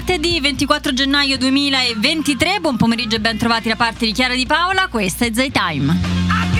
martedì 24 gennaio 2023, buon pomeriggio e ben trovati da parte di Chiara Di Paola, questa è Zaytime.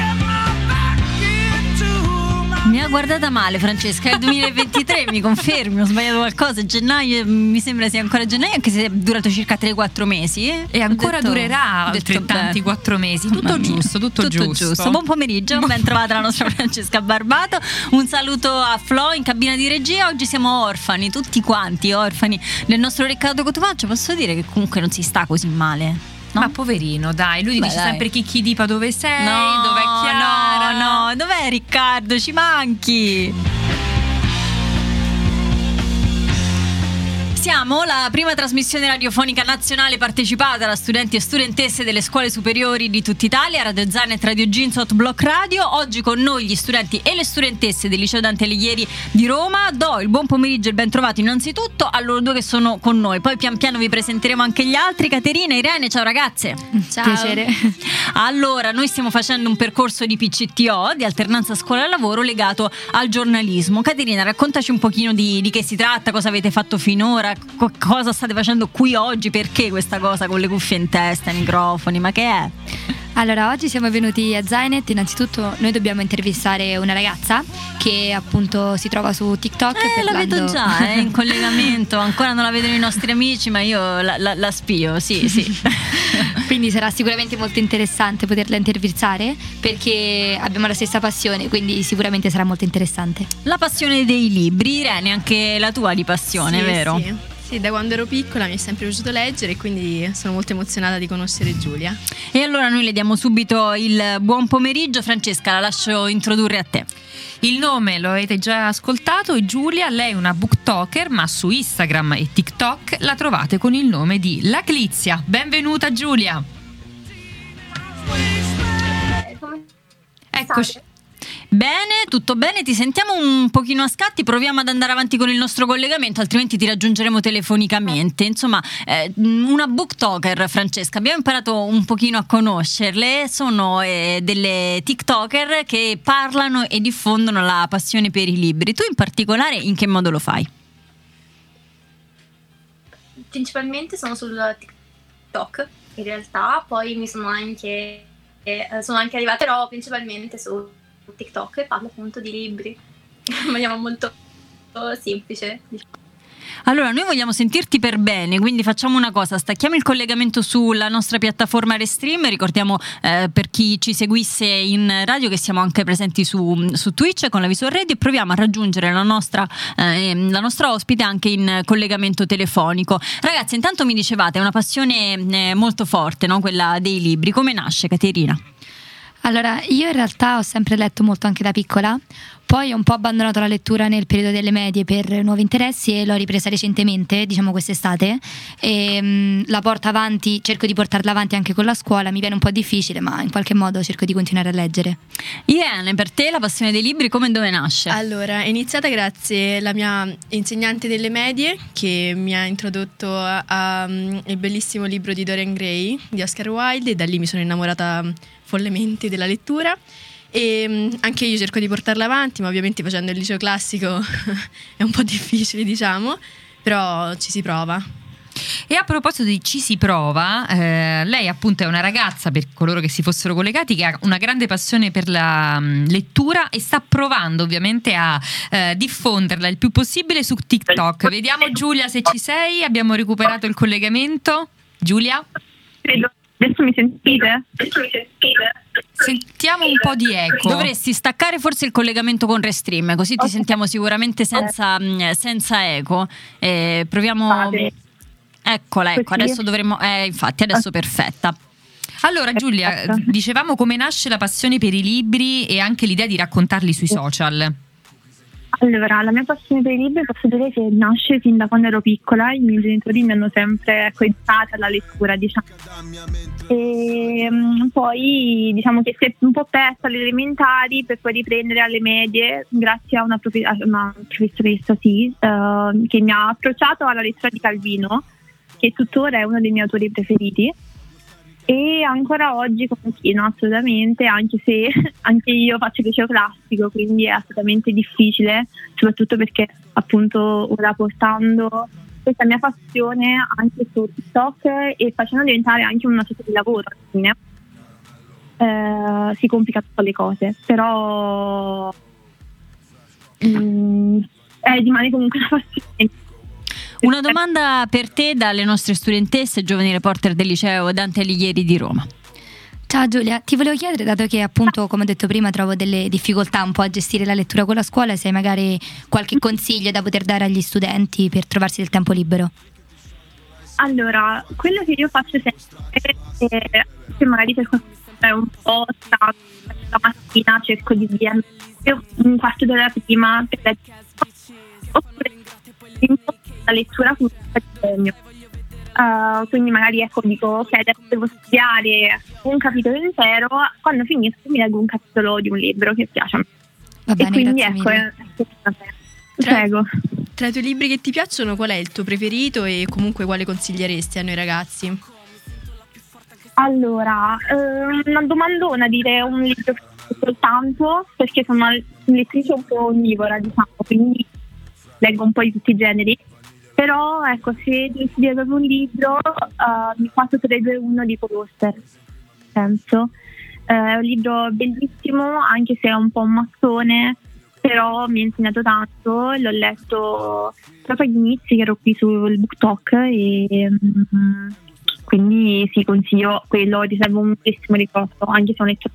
Mi ha guardata male Francesca, è il 2023, mi confermi, ho sbagliato qualcosa, gennaio mi sembra sia ancora gennaio, anche se è durato circa 3-4 mesi. E ancora durerà altrettanti 4 mesi, tutto giusto. Buon pomeriggio, ben trovata la nostra Francesca Barbato, un saluto a Flo in cabina di regia. Oggi siamo orfani, tutti quanti orfani del nostro Riccardo Cotovaccio. Posso dire che comunque non si sta così male? No? Ma poverino, dai, lui dice sempre Chicchi Dipa dove sei, dov'è Chiara? No, dov'è Riccardo? Ci manchi. Siamo la prima trasmissione radiofonica nazionale partecipata da studenti e studentesse delle scuole superiori di tutta Italia, Radio Zainet, Radio Ginz, Hot Block Radio. Oggi con noi gli studenti e le studentesse del liceo Dante Alighieri di Roma. Do il buon pomeriggio e il ben trovato innanzitutto a loro due che sono con noi, poi pian piano vi presenteremo anche gli altri. Caterina, Irene, ciao ragazze. Ciao. Piacere. Allora, noi stiamo facendo un percorso di PCTO, di alternanza scuola-lavoro, legato al giornalismo. Caterina, raccontaci un pochino di che si tratta, cosa avete fatto finora, cosa state facendo qui oggi, perché questa cosa con le cuffie in testa, i microfoni, ma che è? Allora, oggi siamo venuti a Zainet. Innanzitutto noi dobbiamo intervistare una ragazza che appunto si trova su TikTok. La vedo già, in collegamento, ancora non la vedono i nostri amici, ma io la spio, sì. Quindi sarà sicuramente molto interessante poterla intervistare, perché abbiamo la stessa passione, quindi sicuramente sarà molto interessante. La passione dei libri, Irene, anche la tua di passione, vero? Sì, da quando ero piccola mi è sempre piaciuto leggere e quindi sono molto emozionata di conoscere Giulia. E allora noi le diamo subito il buon pomeriggio. Francesca, la lascio introdurre a te. Il nome lo avete già ascoltato, è Giulia, lei è una booktalker, ma su Instagram e TikTok la trovate con il nome di La Clizia. Benvenuta Giulia. Eccoci. Bene, tutto bene, ti sentiamo un pochino a scatti, proviamo ad andare avanti con il nostro collegamento, altrimenti ti raggiungeremo telefonicamente. Insomma, una booktalker, Francesca, abbiamo imparato un pochino a conoscerle, sono delle TikToker che parlano e diffondono la passione per i libri. Tu in particolare in che modo lo fai? Principalmente sono sul TikTok, in realtà, poi mi sono anche arrivata, però principalmente su TikTok, e parlo appunto di libri in maniera molto semplice. Allora, noi vogliamo sentirti per bene, quindi facciamo una cosa, stacchiamo il collegamento sulla nostra piattaforma Restream. Ricordiamo per chi ci seguisse in radio che siamo anche presenti su Twitch con la Visual Radio, e proviamo a raggiungere la nostra ospite anche in collegamento telefonico. Ragazzi, intanto mi dicevate, è una passione molto forte, no? Quella dei libri. Come nasce, Caterina? Allora, io in realtà ho sempre letto molto anche da piccola, poi ho un po' abbandonato la lettura nel periodo delle medie per nuovi interessi e l'ho ripresa recentemente, diciamo quest'estate, e la porto avanti, cerco di portarla avanti anche con la scuola. Mi viene un po' difficile, ma in qualche modo cerco di continuare a leggere. Irene, per te la passione dei libri come e dove nasce? Allora, è iniziata grazie alla mia insegnante delle medie, che mi ha introdotto al bellissimo libro di Dorian Gray di Oscar Wilde, e da lì mi sono innamorata follemente della lettura. E anche io cerco di portarla avanti, ma ovviamente facendo il liceo classico è un po' difficile, diciamo, però ci si prova. E a proposito di ci si prova, lei appunto è una ragazza, per coloro che si fossero collegati, che ha una grande passione per la lettura e sta provando ovviamente a diffonderla il più possibile su TikTok. Vediamo Giulia se ci sei, abbiamo recuperato il collegamento. Giulia? Credo. Adesso mi sentite? Sentiamo un po' di eco. Dovresti staccare forse il collegamento con Restream, così ti sentiamo sicuramente senza eco. Proviamo. Eccola, ecco, adesso dovremmo. Infatti, adesso perfetta. Allora Giulia, dicevamo come nasce la passione per i libri e anche l'idea di raccontarli sui social. Allora, la mia passione per i libri posso dire che nasce fin da quando ero piccola. I miei genitori mi hanno sempre educata alla lettura, diciamo. E poi diciamo che si è un po' persa alle elementari per poi riprendere alle medie, grazie a una professoressa che mi ha approcciato alla lettura di Calvino, che tuttora è uno dei miei autori preferiti. E ancora oggi continuo assolutamente, anche se anche io faccio il liceo classico, quindi è assolutamente difficile, soprattutto perché appunto ora portando questa mia passione anche su TikTok e facendo diventare anche una sorta di lavoro alla fine. Si complica tutto le cose, però rimane comunque una passione. Una domanda per te dalle nostre studentesse, giovani reporter del liceo Dante Alighieri di Roma. Ciao Giulia, ti volevo chiedere, dato che appunto, come ho detto prima, trovo delle difficoltà un po' a gestire la lettura con la scuola, se hai magari qualche consiglio da poter dare agli studenti per trovarsi del tempo libero. Allora, quello che io faccio sempre è che magari per qualcuno è un po' stanco, la mattina cerco di dire un quarto d'ora prima per leggere, oppure la lettura con un impegno. Quindi magari dico ok, adesso devo studiare un capitolo intero, quando finisco mi leggo un capitolo di un libro che piace a me. Va bene, e quindi grazie mille. Prego. Tra i tuoi libri che ti piacciono, qual è il tuo preferito e comunque quale consiglieresti a noi ragazzi? Allora, una domandona, dire un libro soltanto, perché sono una lettrice un po' onnivora, diciamo, quindi leggo un po' di tutti i generi. Però ecco, se devo dire proprio un libro, mi faccio 3-2-1 di Paul Auster, penso. È un libro bellissimo, anche se è un po' un mattone, però mi ha insegnato tanto. L'ho letto proprio agli inizi, che ero qui sul Book Talk, e quindi sì, consiglio quello, riservo un bellissimo ricordo, anche se ho letto.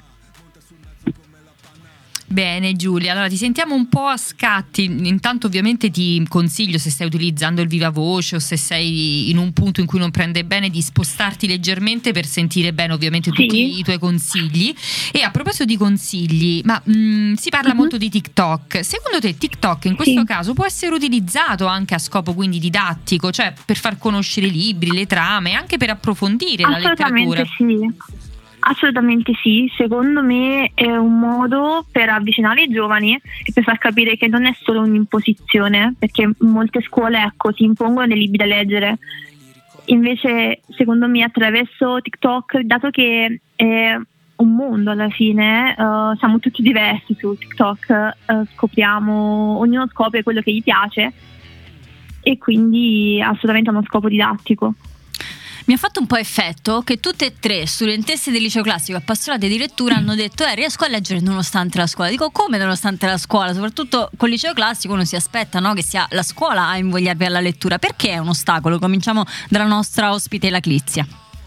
Bene Giulia, allora ti sentiamo un po' a scatti. Intanto ovviamente ti consiglio, se stai utilizzando il viva voce o se sei in un punto in cui non prende bene, di spostarti leggermente per sentire bene ovviamente tutti i tuoi consigli. E a proposito di consigli, ma si parla molto di TikTok. Secondo te TikTok in questo caso può essere utilizzato anche a scopo quindi didattico, cioè per far conoscere i libri, le trame, anche per approfondire la letteratura? Assolutamente sì, secondo me è un modo per avvicinare i giovani e per far capire che non è solo un'imposizione, perché in molte scuole si impongono dei libri da leggere. Invece secondo me attraverso TikTok, dato che è un mondo alla fine, siamo tutti diversi su TikTok, scopriamo, ognuno scopre quello che gli piace e quindi assolutamente ha uno scopo didattico. Mi ha fatto un po' effetto che tutte e tre studentesse del liceo classico appassionate di lettura hanno detto riesco a leggere nonostante la scuola. Dico, come nonostante la scuola? Soprattutto col liceo classico uno si aspetta, no, che sia la scuola a invogliarvi alla lettura. Perché è un ostacolo? Cominciamo dalla nostra ospite, la Clizia.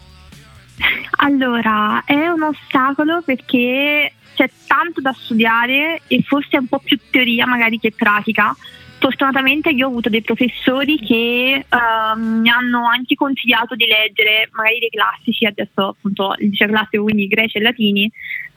Allora, è un ostacolo perché c'è tanto da studiare e forse è un po' più teoria magari che pratica. Fortunatamente io ho avuto dei professori che mi hanno anche consigliato di leggere magari dei classici, adesso appunto il liceo classico, quindi greci e latini,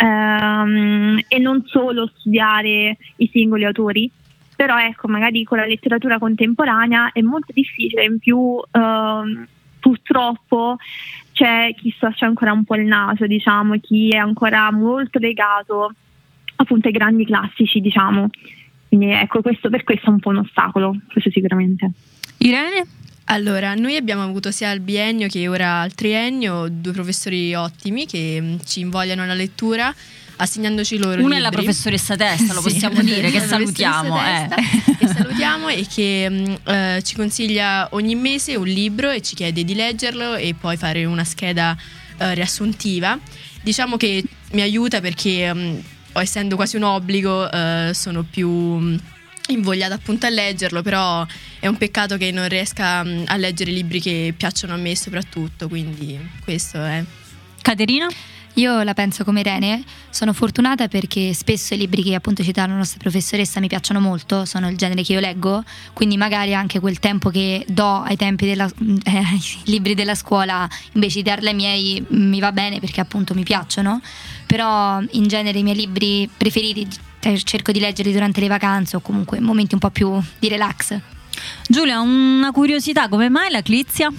e non solo studiare i singoli autori. Però ecco, magari con la letteratura contemporanea è molto difficile, in più purtroppo c'è chi storce ancora un po' il naso, diciamo, chi è ancora molto legato appunto ai grandi classici, diciamo. Quindi ecco, per questo è un po' un ostacolo, questo sicuramente. Irene? Allora, noi abbiamo avuto sia al biennio che ora al triennio 2 professori ottimi che ci invogliano alla lettura, assegnandoci loro Una libri. è la professoressa Testa, lo possiamo dire, che salutiamo. Che salutiamo e che ci consiglia ogni mese un libro e ci chiede di leggerlo e poi fare una scheda riassuntiva. Diciamo che mi aiuta perché essendo quasi un obbligo sono più invogliata appunto a leggerlo, però è un peccato che non riesca a leggere libri che piacciono a me soprattutto, quindi questo è. Caterina? Io la penso come Irene, sono fortunata perché spesso i libri che appunto citava la nostra professoressa mi piacciono molto, sono il genere che io leggo, quindi magari anche quel tempo che do ai tempi ai libri della scuola invece di darli ai miei mi va bene perché appunto mi piacciono, però in genere i miei libri preferiti cerco di leggerli durante le vacanze o comunque in momenti un po' più di relax. Giulia, una curiosità, come mai la Clizia?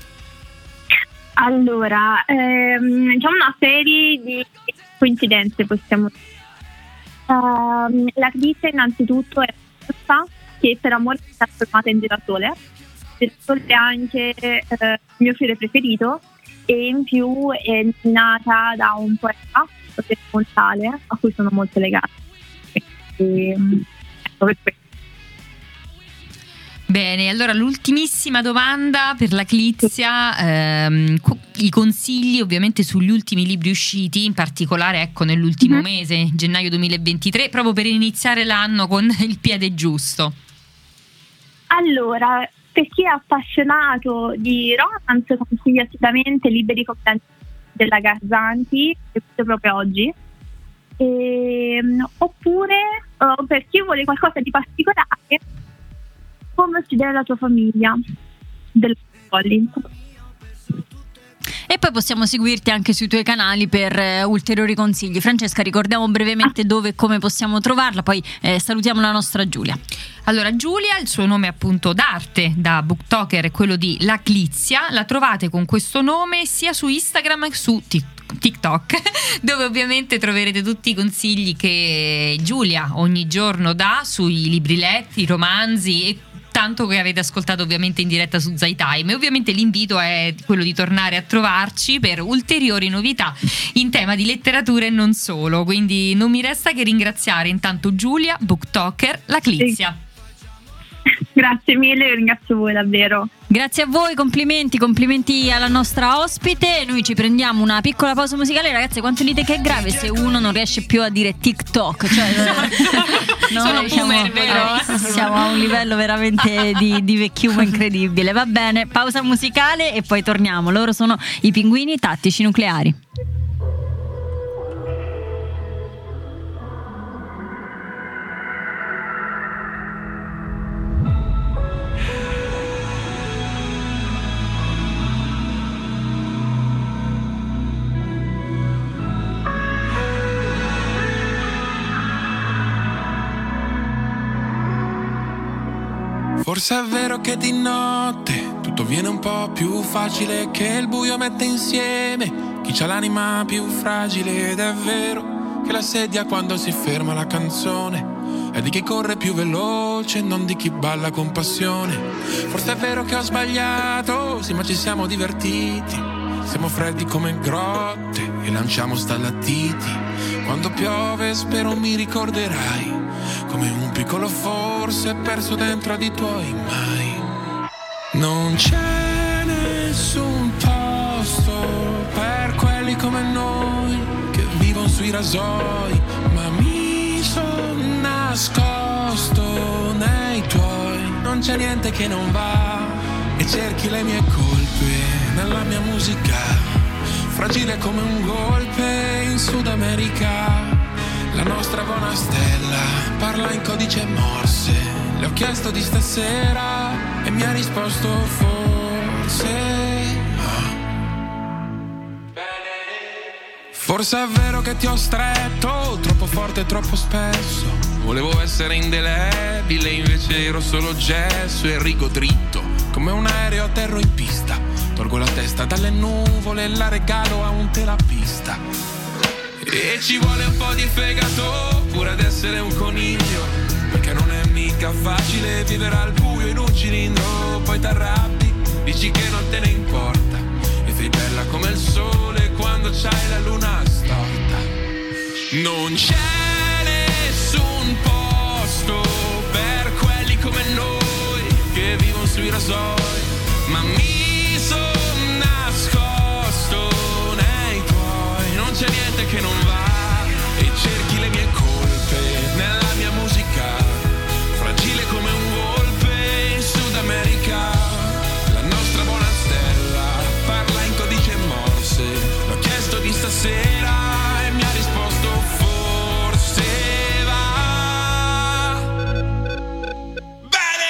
Allora, diciamo una serie di coincidenze, possiamo dire. La Clizia innanzitutto è una che per amore si è trasformata in girasole. Girasole è anche il mio fiore preferito e in più è nata da un poeta, Montale, a cui sono molto legata. Ecco, per questo. Bene, allora l'ultimissima domanda per la Clizia, i consigli ovviamente sugli ultimi libri usciti, in particolare ecco nell'ultimo mese, gennaio 2023, proprio per iniziare l'anno con il piede giusto. Allora, per chi è appassionato di romance consiglio assolutamente Liberi Compagni della Garzanti, che è uscito proprio oggi. Oppure per chi vuole qualcosa di particolare, Come uccidere la tua famiglia della Collins. E poi possiamo seguirti anche sui tuoi canali per ulteriori consigli. Francesca, ricordiamo brevemente dove e come possiamo trovarla, poi salutiamo la nostra Giulia. Allora, Giulia, il suo nome appunto d'arte da booktoker è quello di La Clizia, la trovate con questo nome sia su Instagram che su TikTok, dove ovviamente troverete tutti i consigli che Giulia ogni giorno dà sui libri letti, romanzi e tanto che avete ascoltato ovviamente in diretta su Zaytime. E ovviamente l'invito è quello di tornare a trovarci per ulteriori novità in tema di letteratura e non solo, quindi non mi resta che ringraziare intanto Giulia, booktoker, La Clizia. Grazie mille, ringrazio voi davvero. Grazie a voi, complimenti alla nostra ospite. Noi ci prendiamo una piccola pausa musicale. Ragazzi, quanto dite che è grave se uno non riesce più a dire TikTok? Cioè, sono boomer, vero? Siamo a un livello veramente di vecchiumo incredibile. Va bene, pausa musicale e poi torniamo. Loro sono i Pinguini Tattici Nucleari. Forse è vero che di notte tutto viene un po' più facile, che il buio mette insieme chi c'ha l'anima più fragile. Ed è vero che la sedia quando si ferma la canzone è di chi corre più veloce, non di chi balla con passione. Forse è vero che ho sbagliato, sì, ma ci siamo divertiti. Siamo freddi come grotte e lanciamo stalattiti. Quando piove spero mi ricorderai, come un piccolo forse perso dentro di tuoi mai. Non c'è nessun posto per quelli come noi che vivono sui rasoi, ma mi son nascosto nei tuoi. Non c'è niente che non va e cerchi le mie colpe nella mia musica, fragile come un golpe in Sud America. La nostra buona stella parla in codice Morse. Le ho chiesto di stasera e mi ha risposto forse. Forse è vero che ti ho stretto troppo forte e troppo spesso. Volevo essere indelebile, invece ero solo gesso e rigo dritto come un aereo a terra in pista. Tolgo la testa dalle nuvole e la regalo a un terapista. E ci vuole un po' di fegato pure ad essere un coniglio, perché non è mica facile vivere al buio in un cilindro. Poi t'arrabbi, dici che non te ne importa e sei bella come il sole quando c'hai la luna storta. Non c'è nessun posto per quelli come noi che vivono sui rasoi, ma mi son nascosto nei tuoi. Non c'è niente che non va e cerchi le mie colpe nella mia musica, fragile come un golpe in Sud America. La nostra buona stella parla in codice Morse. L'ho chiesto di stasera e mi ha risposto forse va bene.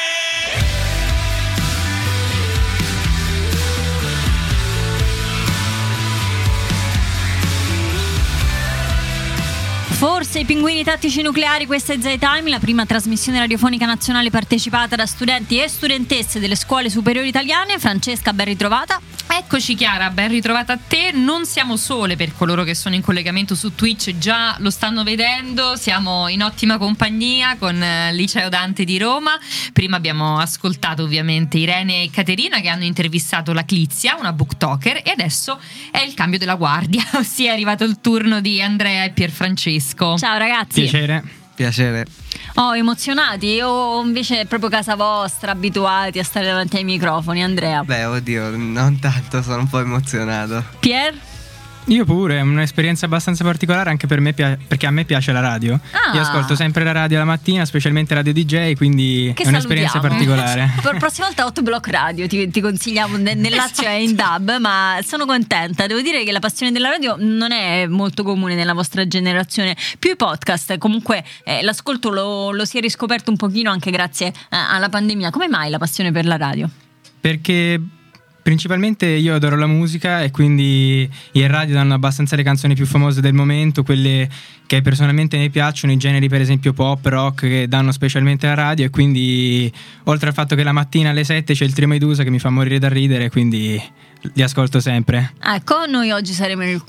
Forse i Pinguini Tattici Nucleari, questa è Zaytime, la prima trasmissione radiofonica nazionale partecipata da studenti e studentesse delle scuole superiori italiane. Francesca, ben ritrovata. Eccoci Chiara, ben ritrovata a te. Non siamo sole, per coloro che sono in collegamento su Twitch già lo stanno vedendo, siamo in ottima compagnia con Liceo Dante di Roma. Prima abbiamo ascoltato ovviamente Irene e Caterina che hanno intervistato La Clizia, una booktoker, e adesso è il cambio della guardia, ossia è arrivato il turno di Andrea e Pierfrancesco. Ciao ragazzi. Piacere. Piacere. Oh, emozionati o invece è proprio casa vostra, abituati a stare davanti ai microfoni? Andrea? Beh, oddio, non tanto, sono un po' emozionato. Pier? Io pure, è un'esperienza abbastanza particolare anche per me, perché a me piace la radio. Io ascolto sempre la radio la mattina, specialmente Radio DJ, quindi che è un'esperienza particolare. Per la prossima volta Hot Block Radio ti consigliamo, nel Lazio è in DAB, ma sono contenta. Devo dire che la passione della radio non è molto comune nella vostra generazione. Più i podcast, comunque l'ascolto lo si è riscoperto un pochino anche grazie alla pandemia. Come mai la passione per la radio? Perché principalmente io adoro la musica e quindi in radio danno abbastanza le canzoni più famose del momento, quelle che personalmente mi piacciono, i generi per esempio pop, rock che danno specialmente alla radio, e quindi oltre al fatto che la mattina alle 7 c'è il Trio Medusa che mi fa morire da ridere, quindi li ascolto sempre. Ecco, noi oggi saremo nel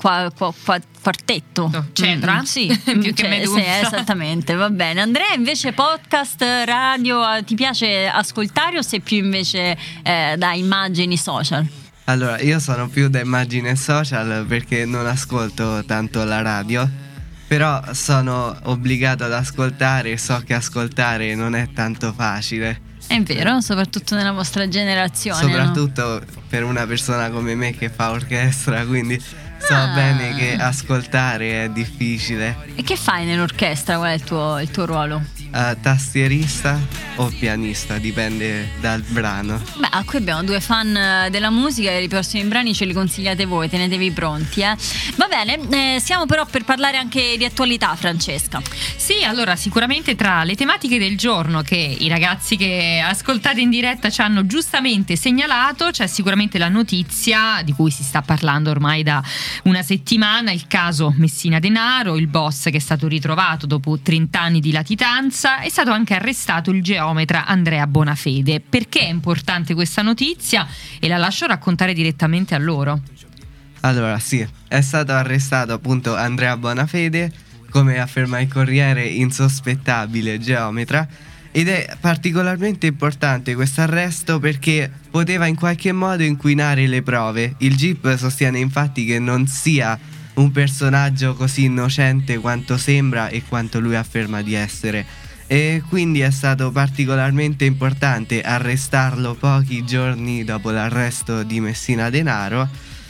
quartetto. C'entra? Sì, più che Medusa. Sì, esattamente, va bene. Andrea, invece podcast, radio, ti piace ascoltare o sei più invece da immagini social? Allora, io sono più da immagine social perché non ascolto tanto la radio, però sono obbligato ad ascoltare e so che ascoltare non è tanto facile. È vero, soprattutto nella vostra generazione. Soprattutto per una persona come me che fa orchestra, quindi so bene che ascoltare è difficile. E che fai nell'orchestra? Qual è il tuo ruolo? Tastierista o pianista, dipende dal brano. Beh, qui abbiamo due fan della musica e i prossimi brani ce li consigliate voi, tenetevi pronti. Va bene, siamo però per parlare anche di attualità, Francesca. Sì, allora sicuramente tra le tematiche del giorno che i ragazzi che ascoltate in diretta ci hanno giustamente segnalato c'è sicuramente la notizia di cui si sta parlando ormai da una settimana, il caso Messina Denaro, il boss che è stato ritrovato dopo 30 anni di latitanza. È stato anche arrestato il geometra Andrea Bonafede. Perché è importante questa notizia? E la lascio raccontare direttamente a loro. Allora sì, è stato arrestato appunto Andrea Bonafede, come afferma il Corriere, insospettabile geometra, ed è particolarmente importante questo arresto perché poteva in qualche modo inquinare le prove. Il GIP sostiene infatti che non sia un personaggio così innocente quanto sembra e quanto lui afferma di essere, e quindi è stato particolarmente importante arrestarlo pochi giorni dopo l'arresto di Messina Denaro,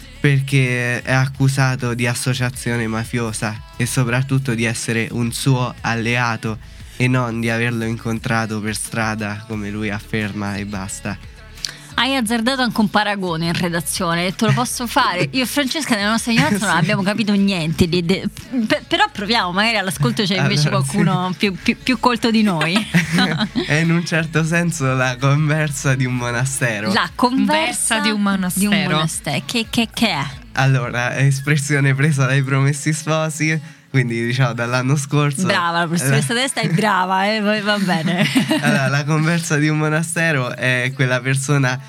perché è accusato di associazione mafiosa e soprattutto di essere un suo alleato e non di averlo incontrato per strada come lui afferma e basta. Hai azzardato anche un paragone in redazione, te lo posso fare? Io e Francesca nella nostra ignoranza non abbiamo capito niente però proviamo, magari all'ascolto c'è invece qualcuno più colto di noi. È in un certo senso la conversa di un monastero. La conversa di un monastero. Che è? Allora, è espressione presa dai Promessi Sposi, quindi diciamo dall'anno scorso. Brava, la professoressa Testa è brava, va bene. Allora, la conversa di un monastero è quella persona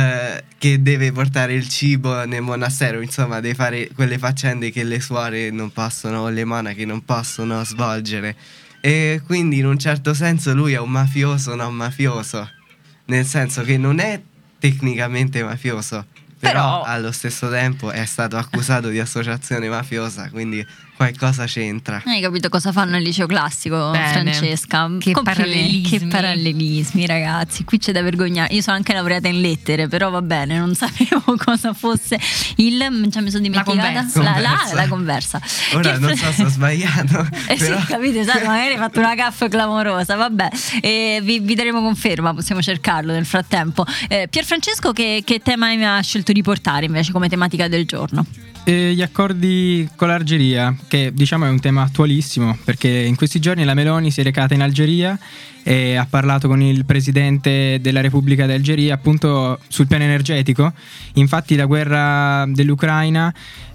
che deve portare il cibo nel monastero, insomma deve fare quelle faccende che le suore non possono o le monache non possono svolgere, e quindi in un certo senso lui è un mafioso non mafioso, nel senso che non è tecnicamente mafioso, però allo stesso tempo è stato accusato di associazione mafiosa, quindi qualcosa c'entra. Hai capito cosa fanno al liceo classico? Bene. Francesca? Che parallelismi, ragazzi, qui c'è da vergognare. Io sono anche laureata in lettere, però va bene, non sapevo cosa fosse mi sono dimenticata la conversa. Ora non so se ho sbagliato, però... sì, capite, magari hai fatto una gaffa clamorosa, vabbè, vi daremo conferma, possiamo cercarlo nel frattempo. Pierfrancesco, che tema mi ha scelto di portare invece come tematica del giorno? Gli accordi con l'Algeria, che diciamo è un tema attualissimo, perché in questi giorni la Meloni si è recata in Algeria e ha parlato con il presidente della Repubblica d'Algeria appunto sul piano energetico. Infatti la guerra dell'Ucraina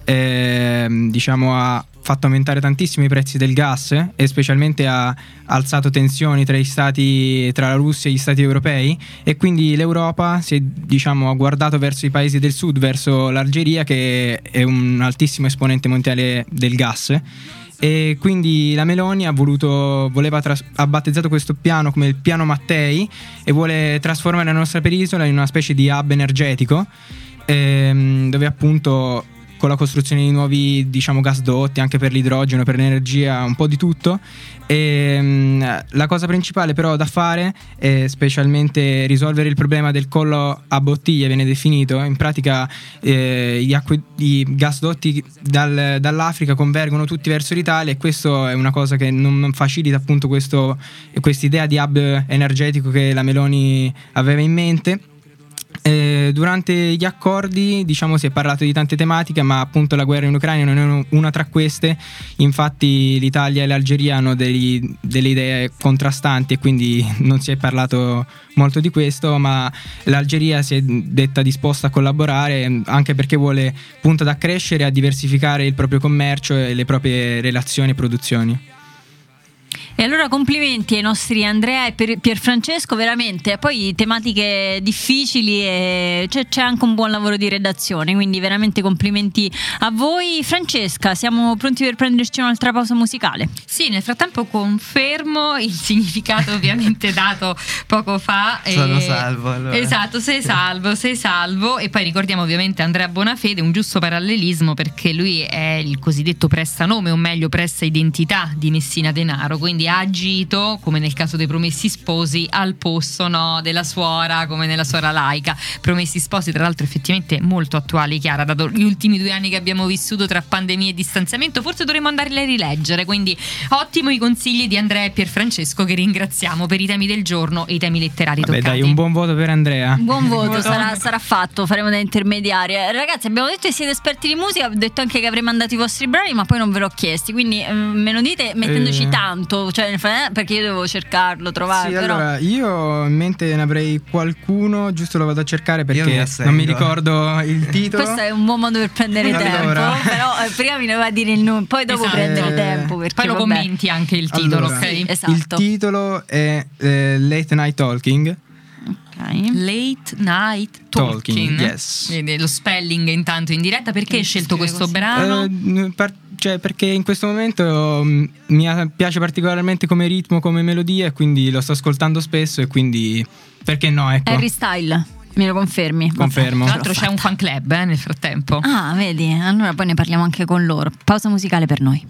diciamo ha fatto aumentare tantissimo i prezzi del gas e specialmente ha alzato tensioni tra la Russia e gli stati europei, e quindi l'Europa si è ha guardato verso i paesi del sud, verso l'Algeria che è un altissimo esponente mondiale del gas, e quindi la Meloni ha battezzato questo piano come il piano Mattei e vuole trasformare la nostra penisola in una specie di hub energetico, dove appunto con la costruzione di nuovi, diciamo, gasdotti anche per l'idrogeno, per l'energia, un po' di tutto. E la cosa principale però da fare è specialmente risolvere il problema del collo a bottiglia, viene definito. In pratica i gasdotti dall'Africa convergono tutti verso l'Italia, e questo è una cosa che non facilita appunto quest'idea di hub energetico che la Meloni aveva in mente. Durante gli accordi, diciamo, si è parlato di tante tematiche, ma appunto la guerra in Ucraina non è una tra queste. Infatti l'Italia e l'Algeria hanno delle idee contrastanti, e quindi non si è parlato molto di questo, ma l'Algeria si è detta disposta a collaborare, anche perché vuole punta ad accrescere e a diversificare il proprio commercio e le proprie relazioni e produzioni. E allora complimenti ai nostri Andrea e Pierfrancesco, veramente. Poi tematiche difficili e c'è anche un buon lavoro di redazione, quindi veramente complimenti a voi. Francesca, siamo pronti per prenderci un'altra pausa musicale? Sì, nel frattempo confermo il significato ovviamente dato poco fa. Sono salvo, allora. Esatto, sei salvo. E poi ricordiamo ovviamente Andrea Bonafede, un giusto parallelismo, perché lui è il cosiddetto prestanome, o meglio presta identità di Messina Denaro, quindi ha agito, come nel caso dei Promessi Sposi, al posto, no, della suora, come nella suora laica. Promessi Sposi, tra l'altro, effettivamente molto attuali, Chiara, dato gli ultimi 2 anni che abbiamo vissuto tra pandemia e distanziamento. Forse dovremmo andarli a rileggere, quindi ottimo i consigli di Andrea e Pierfrancesco, che ringraziamo per i temi del giorno e i temi letterari toccati. Dai, un buon voto per Andrea. Buon voto, sarà fatto, faremo da intermediari. Ragazzi, abbiamo detto che siete esperti di musica, ho detto anche che avrei mandato i vostri brani, ma poi non ve l'ho chiesti, quindi me lo dite mettendoci tanto, cioè, perché io devo cercarlo, trovare. Sì, però allora io in mente ne avrei qualcuno, giusto lo vado a cercare perché non mi ricordo il titolo. Questo è un buon modo per prendere allora. tempo, però prima mi doveva dire il nome, poi dopo prendere tempo, perché poi lo commenti anche il titolo, allora, ok? Sì, esatto. Il titolo è Late Night Talking. Late Night Talking, yes. Vedi, lo spelling intanto in diretta. Perché hai scelto questo brano? Perché in questo momento mi piace particolarmente come ritmo, come melodia, e quindi lo sto ascoltando spesso, e quindi perché no, ecco. Harry Style, me lo confermi? Confermo. Tra l'altro c'è un fan club nel frattempo. Ah, vedi, allora poi ne parliamo anche con loro. Pausa musicale per noi.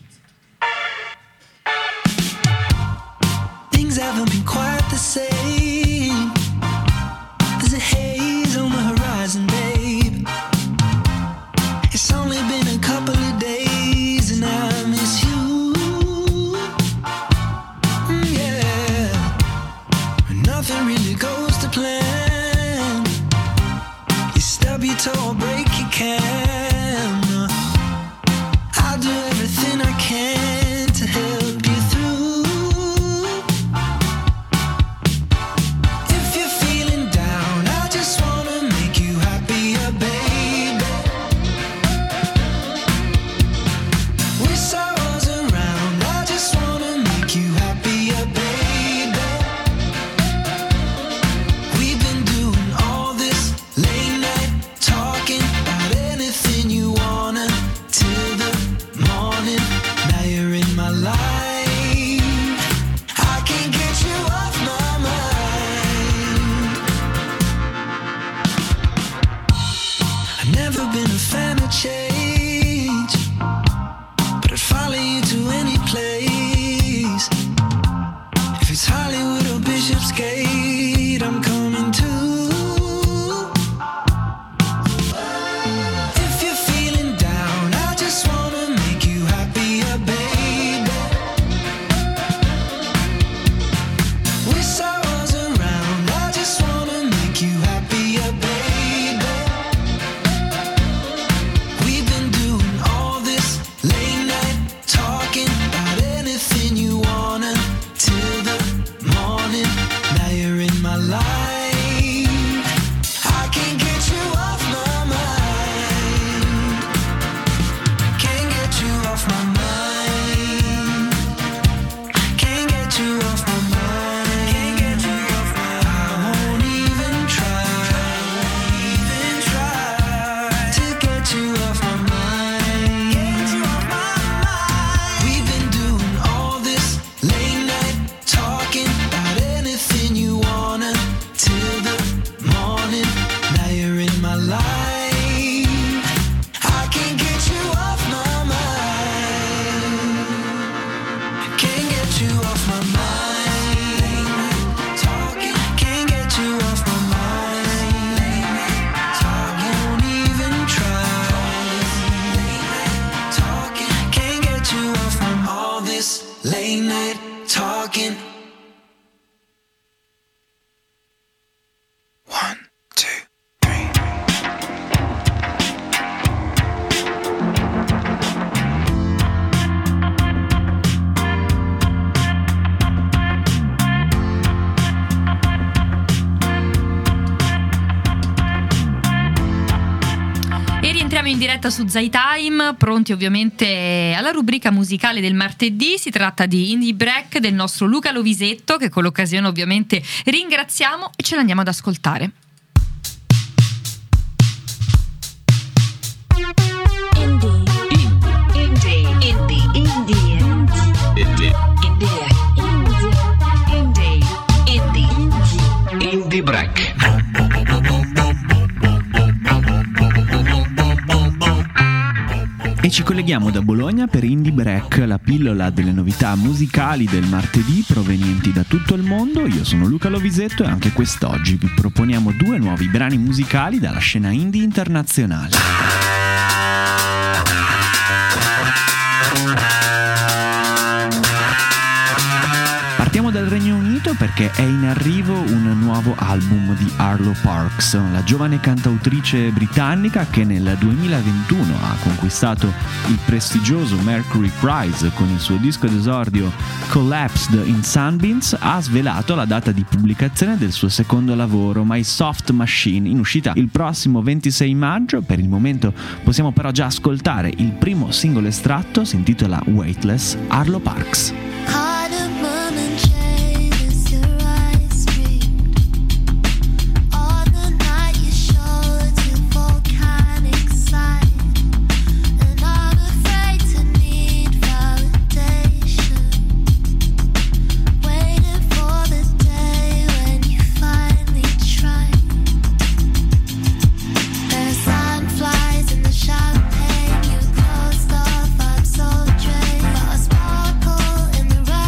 Things haven't been quite the same. There's a haze on the horizon, babe. It's only been a couple of days and I miss you. Yeah. Nothing really goes to plan. You stub your toe or break your can. I'll do everything I can. late night talking. 1, 2, 3. E rientriamo in diretta su Zai Time, pronti ovviamente alla rubrica musicale del martedì. Si tratta di Indie Break del nostro Luca Lovisetto, che con l'occasione ovviamente ringraziamo, e ce l'andiamo ad ascoltare. Indie Break. E ci colleghiamo da Bologna per Indie Break, la pillola delle novità musicali del martedì provenienti da tutto il mondo. Io sono Luca Lovisetto e anche quest'oggi vi proponiamo 2 nuovi brani musicali dalla scena indie internazionale. Partiamo dal Regno Unito perché è in arrivo un nuovo album di Arlo Parks, la giovane cantautrice britannica che nel 2021 ha conquistato il prestigioso Mercury Prize con il suo disco d'esordio Collapsed in Sunbeams. Ha svelato la data di pubblicazione del suo secondo lavoro, My Soft Machine, in uscita il prossimo 26 maggio. Per il momento possiamo però già ascoltare il primo singolo estratto, si intitola Weightless, Arlo Parks. Champagne, you closed off, I'm so drained. Lost sparkle in the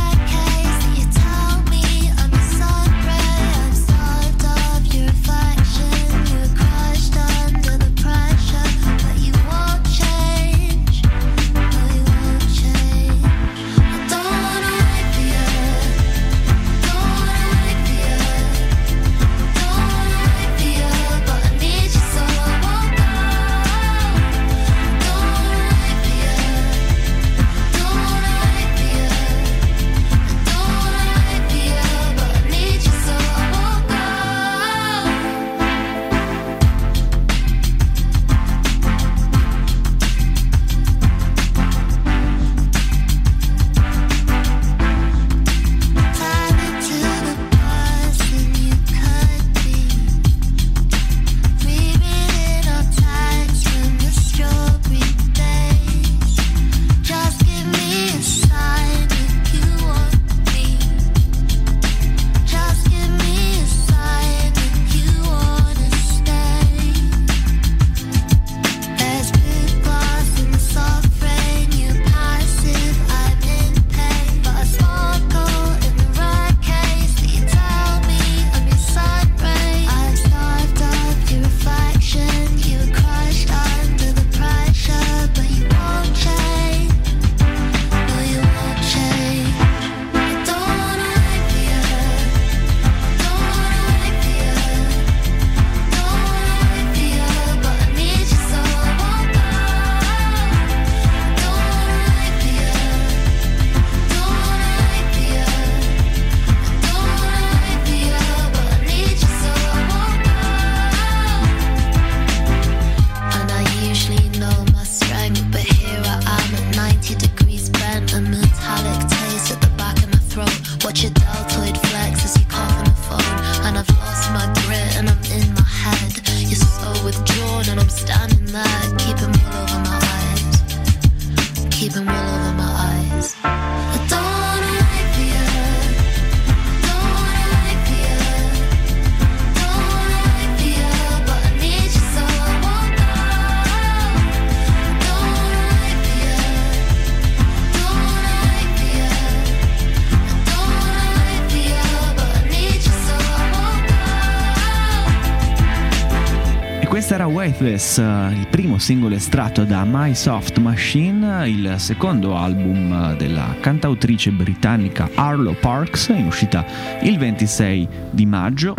questo era Weightless, il primo singolo estratto da My Soft Machine, il secondo album della cantautrice britannica Arlo Parks, in uscita il 26 di maggio.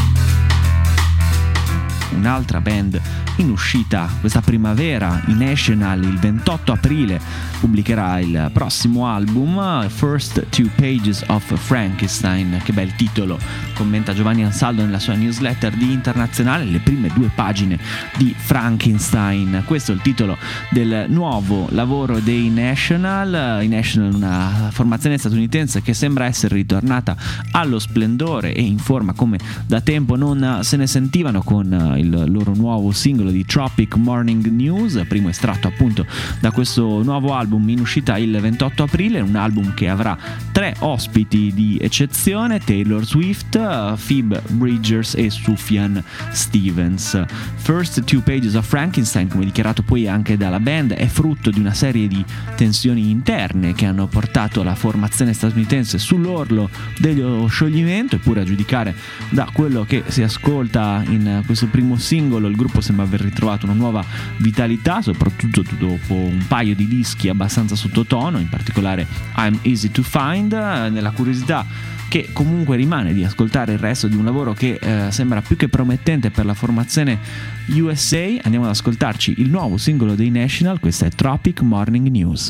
Un'altra band in uscita questa primavera, i National, il 28 aprile pubblicherà il prossimo album, First Two Pages of Frankenstein. Che bel titolo, commenta Giovanni Ansaldo nella sua newsletter di Internazionale, le prime 2 pagine di Frankenstein. Questo è il titolo del nuovo lavoro dei National. I National, una formazione statunitense che sembra essere ritornata allo splendore e in forma come da tempo non se ne sentivano, con il loro nuovo singolo di Tropic Morning News, primo estratto appunto da questo nuovo album in uscita il 28 aprile, un album che avrà 3 ospiti di eccezione: Taylor Swift, Phoebe Bridgers e Sufjan Stevens. First Two Pages of Frankenstein, come dichiarato poi anche dalla band, è frutto di una serie di tensioni interne che hanno portato la formazione statunitense sull'orlo dello scioglimento, eppure a giudicare da quello che si ascolta in questo primo singolo il gruppo sembra aver ritrovato una nuova vitalità, soprattutto dopo un paio di dischi abbastanza sottotono, in particolare I'm Easy to Find, nella curiosità che comunque rimane di ascoltare il resto di un lavoro che sembra più che promettente per la formazione USA. Andiamo ad ascoltarci il nuovo singolo dei National, questa è Tropic Morning News.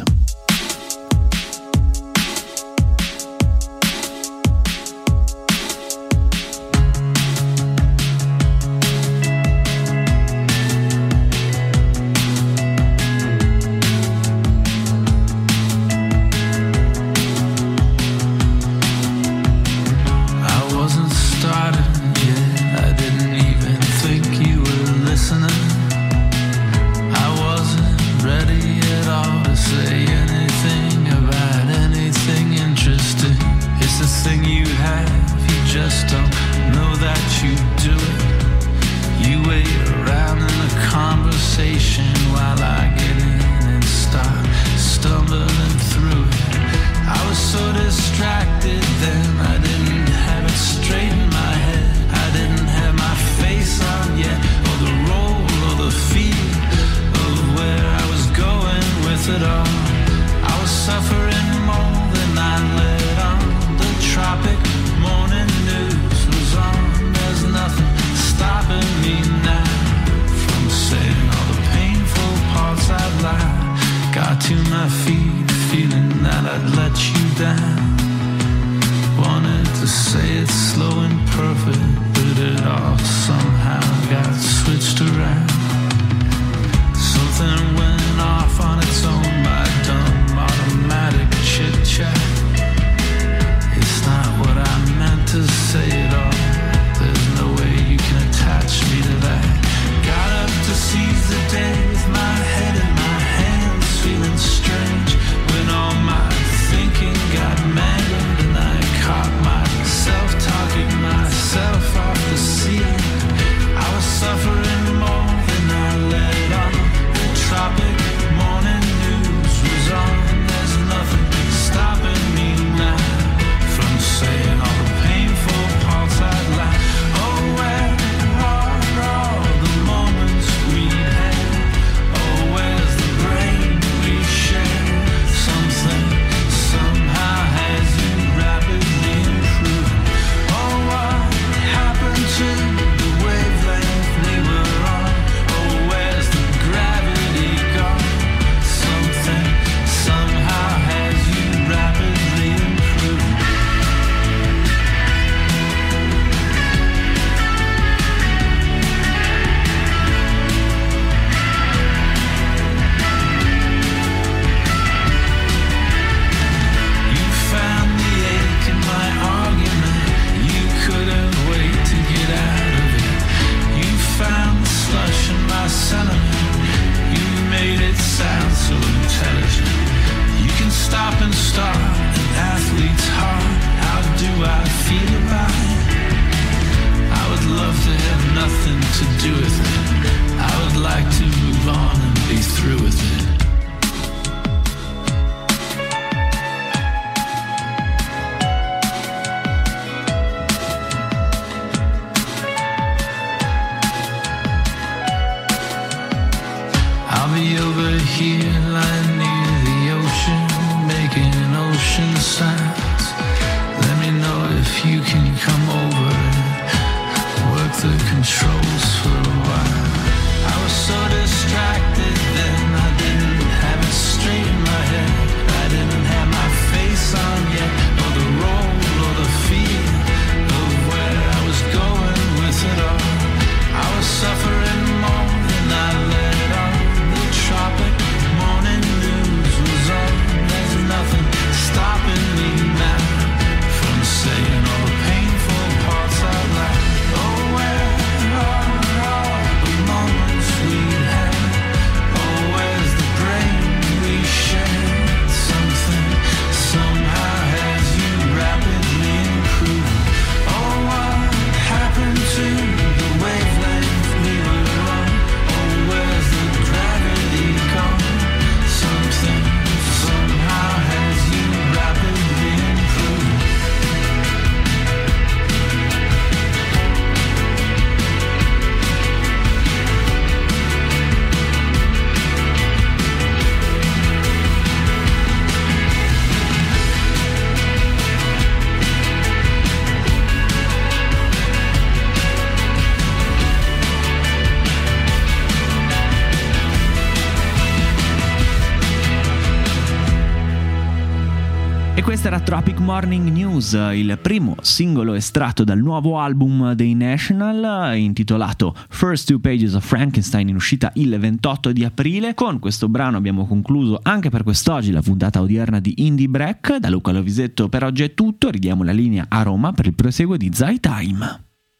Questa era Tropic Morning News, il primo singolo estratto dal nuovo album dei National intitolato First Two Pages of Frankenstein, in uscita il 28 di aprile. Con questo brano abbiamo concluso anche per quest'oggi la puntata odierna di Indie Break. Da Luca Lovisetto per oggi è tutto, ridiamo la linea a Roma per il proseguo di Zai Time.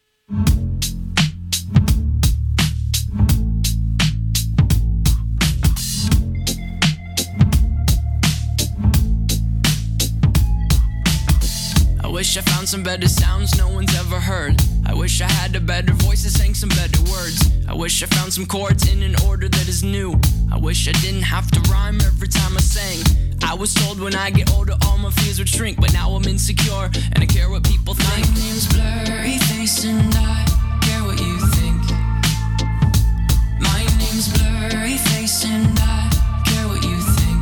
I wish I found some better sounds no one's ever heard. I wish I had a better voice that sang some better words. I wish I found some chords in an order that is new. I wish I didn't have to rhyme every time I sang. I was told when I get older all my fears would shrink, but now I'm insecure and I care what people think. My name's Blurry Face and I care what you think. My name's Blurry Face and I care what you think.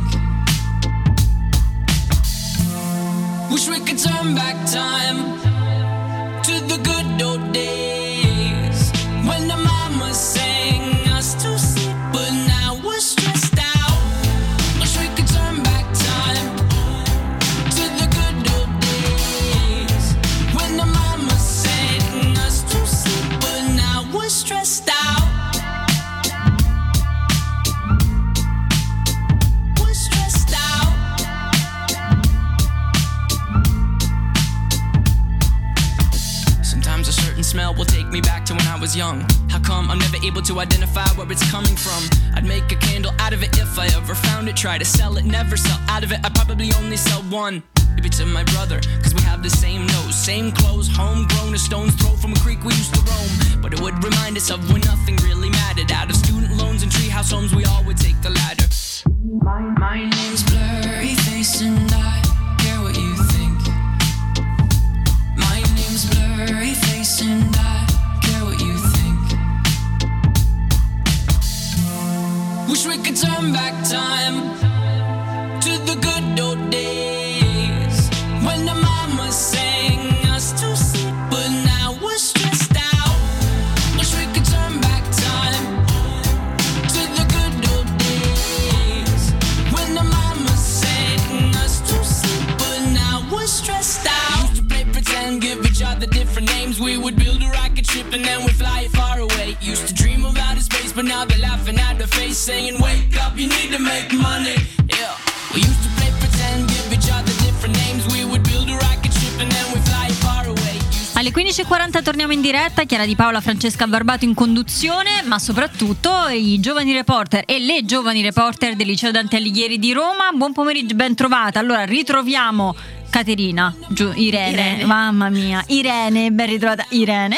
Wish we could turn back time to the good old days when the mama sang us to sleep, but now we're stressed out. Wish we could turn back time to the good old days when the mama sang us to sleep, but now we're stressed out. We're stressed out. Sometimes a certain smell will take me back to when I was young. How come I'm never able to identify where it's coming from? I'd make a candle out of it if I ever found it. Try to sell it, never sell out of it. I'd probably only sell one. Maybe to my brother, cause we have the same nose, same clothes, homegrown, a stone's throw from a creek we used to roam. But it would remind us of when nothing really mattered. Out of student loans and treehouse homes, we all would take the ladder. My name's Blurry Face and I care what you think. My name's Blurry Face and I care what you think. Wish we could turn back time to the good old days when the mama sang us to sleep, but now we're stressed out. Wish we could turn back time to the good old days when the mama sang us to sleep, but now we're stressed out. Used to play pretend, give each other different names. We would build a rocket ship and then we'd fly it far away. Used to dream of outer space, but now they're laughing at the face, saying wake up, you need to make money. Yeah. We used to play pretend, give each other different names. We would build a rocket ship and then we'd fly it far away. Alle 15.40 torniamo in diretta, Chiara Di Paola, Francesca Barbato in conduzione, ma soprattutto i giovani reporter e le giovani reporter del Liceo Dante Alighieri di Roma. Buon pomeriggio, ben trovata. Allora ritroviamo Caterina, Irene, mamma mia, Irene, ben ritrovata Irene,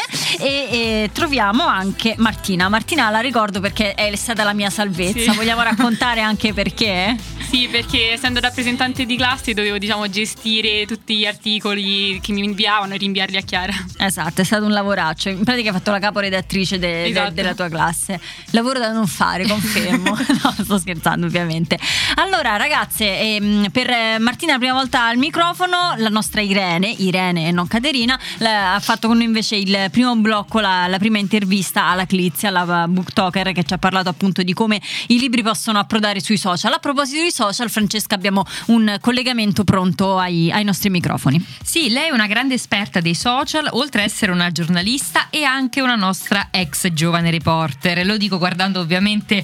e troviamo anche Martina. Martina la ricordo perché è stata la mia salvezza, sì. Vogliamo raccontare anche perché? Sì, perché essendo rappresentante di classe dovevo gestire tutti gli articoli che mi inviavano e rinviarli a Chiara. Esatto, è stato un lavoraccio. In pratica hai fatto la caporedattrice della tua classe. Lavoro da non fare, confermo. No, sto scherzando ovviamente. Allora ragazze, per Martina la prima volta al microfono, la nostra Irene e non Caterina ha fatto con noi invece il primo blocco, la prima intervista alla Clizia, la booktalker, che ci ha parlato appunto di come i libri possono approdare sui social. A proposito di social, Francesca, abbiamo un collegamento pronto ai nostri microfoni. Sì, lei è una grande esperta dei social, oltre a essere una giornalista e anche una nostra ex giovane reporter. Lo dico guardando ovviamente